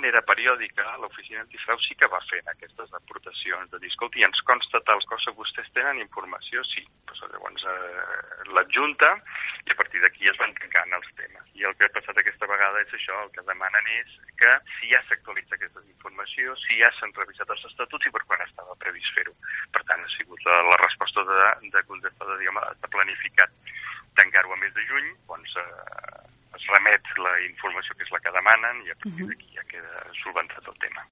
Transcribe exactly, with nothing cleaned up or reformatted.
manera periòdica, l'oficina antifrau sí que va fent aquestes aportacions de dir, escolti, ens consta tal cosa, vostès tenen informació? Sí. Pues, llavors eh, l'adjunta i a partir d'aquí es van tancant els temes. I el que ha passat aquesta vegada és això, el que demanen és que si ja s'actualitza aquesta informació, si ja s'han revisat els estatuts i per quan estava previst fer-ho. Per tant, ha sigut la, la resposta de, de Condefa de, diguem, de planificat tancar-ho a mes de juny, doncs eh, es remet la informació que és la que demanen i a partir d'aquí ja queda solventat el tema.